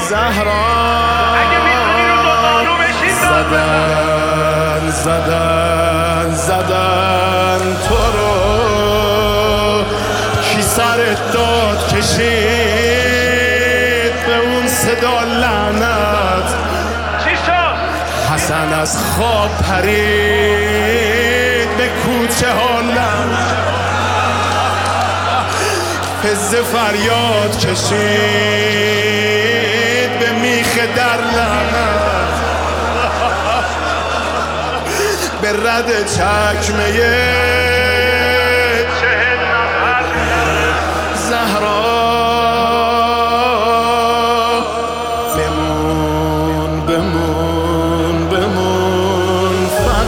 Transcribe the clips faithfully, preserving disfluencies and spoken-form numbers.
زهرا زدن زدن زدن تو رو کی سرت داد کشید به اون صدا لعنت حسن از خواب پرید به کوچه ها لعنت فزه فریاد کشید به میخ در لعنت به رد چکمه چهل نفر زهرا بمون بمون بمون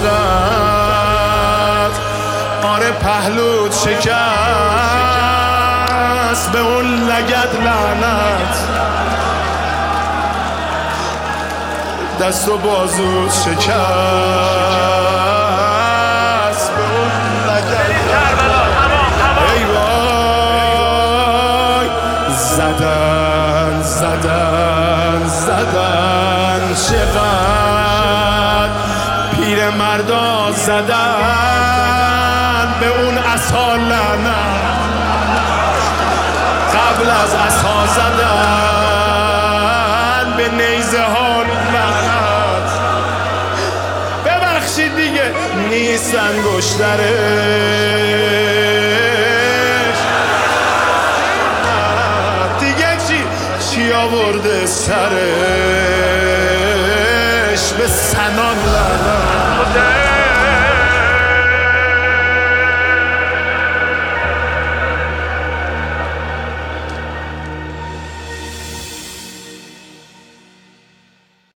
فقط آره پهلوت شکست به اون لگد لعنت دست و بازو شکست به اون لگد ای وای زدن زدن زدن چقدر پیر مردا زدن به اون عصا لعنت قبل از عصا زدن به نیزه ها لعنت ببخشید دیگه نیست انگشترش دیگه چی چی آورده سرش به سنان لعنت